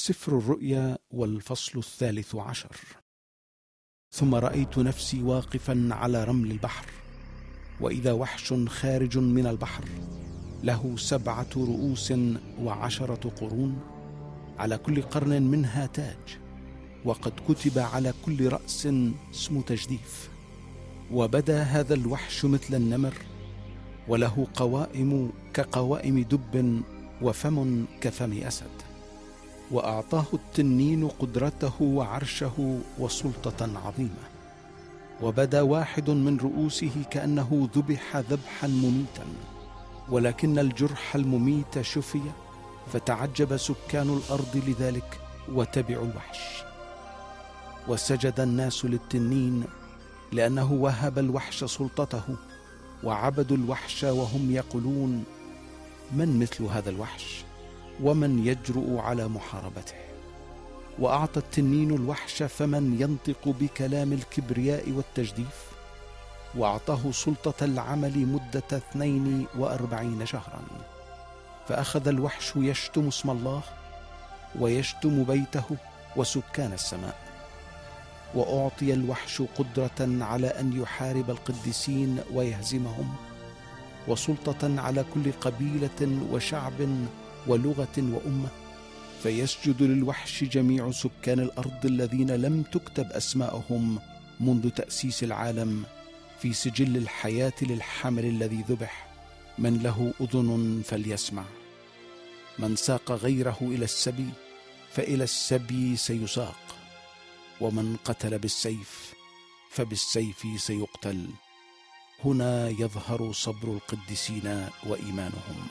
سفر الرؤيا والفصل 13. ثم رأيت نفسي واقفا على رمل البحر، وإذا وحش خارج من البحر له 7 رؤوس و10 قرون، على كل قرن منها تاج، وقد كتب على كل رأس اسم تجديف. وبدا هذا الوحش مثل النمر، وله قوائم كقوائم دب، وفم كفم أسد. وأعطاه التنين قدرته وعرشه وسلطة عظيمة. وبدا واحد من رؤوسه كأنه ذبح ذبحا مميتا، ولكن الجرح المميت شفي، فتعجب سكان الأرض لذلك وتبعوا الوحش. وسجد الناس للتنين لأنه وهب الوحش سلطته، وعبدوا الوحش وهم يقولون: من مثل هذا الوحش، ومن يجرؤ على محاربته؟ وأعطى التنين الوحش فمن ينطق بكلام الكبرياء والتجديف، وأعطاه سلطة العمل مدة 42 شهرا. فأخذ الوحش يشتم اسم الله، ويشتم بيته وسكان السماء. وأعطي الوحش قدرة على أن يحارب القديسين ويهزمهم، وسلطة على كل قبيلة وشعب ولغة وأمة. فيسجد للوحش جميع سكان الأرض الذين لم تكتب أسماءهم منذ تأسيس العالم في سجل الحياة للحمل الذي ذبح. من له أذن فليسمع. من ساق غيره إلى السبي فإلى السبي سيساق، ومن قتل بالسيف فبالسيف سيقتل. هنا يظهر صبر القديسين وإيمانهم.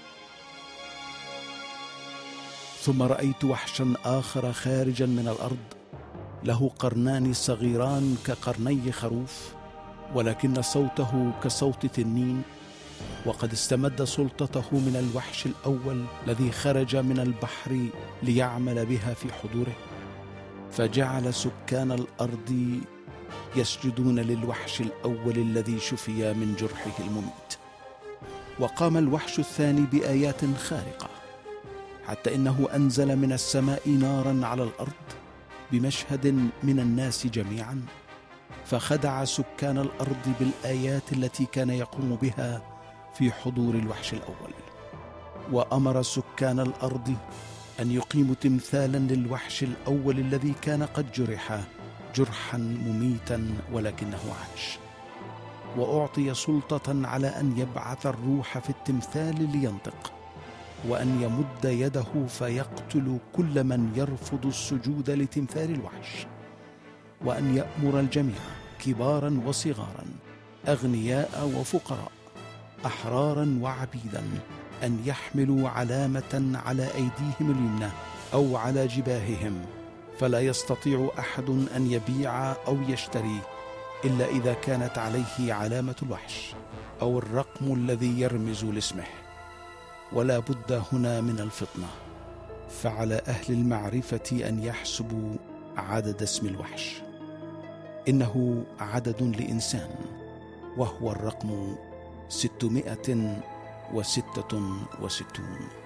ثم رأيت وحشا آخر خارجا من الأرض، له قرنان صغيران كقرني خروف، ولكن صوته كصوت تنين. وقد استمد سلطته من الوحش الأول الذي خرج من البحر ليعمل بها في حضوره، فجعل سكان الأرض يسجدون للوحش الأول الذي شفي من جرحه المميت. وقام الوحش الثاني بآيات خارقة، حتى إنه أنزل من السماء نارا على الأرض بمشهد من الناس جميعا، فخدع سكان الأرض بالآيات التي كان يقوم بها في حضور الوحش الأول. وأمر سكان الأرض أن يقيموا تمثالا للوحش الأول الذي كان قد جرح جرحا مميتا ولكنه عاش. وأعطي سلطة على أن يبعث الروح في التمثال لينطق، وأن يمد يده فيقتل كل من يرفض السجود لتمثال الوحش، وأن يأمر الجميع كبارا وصغارا، أغنياء وفقراء، أحرارا وعبيدا، أن يحملوا علامة على أيديهم اليمنى أو على جباههم، فلا يستطيع أحد أن يبيع أو يشتري إلا إذا كانت عليه علامة الوحش أو الرقم الذي يرمز لاسمه. ولا بد هنا من الفطنة، فعلى أهل المعرفة أن يحسبوا عدد اسم الوحش. إنه عدد لإنسان، وهو الرقم 666.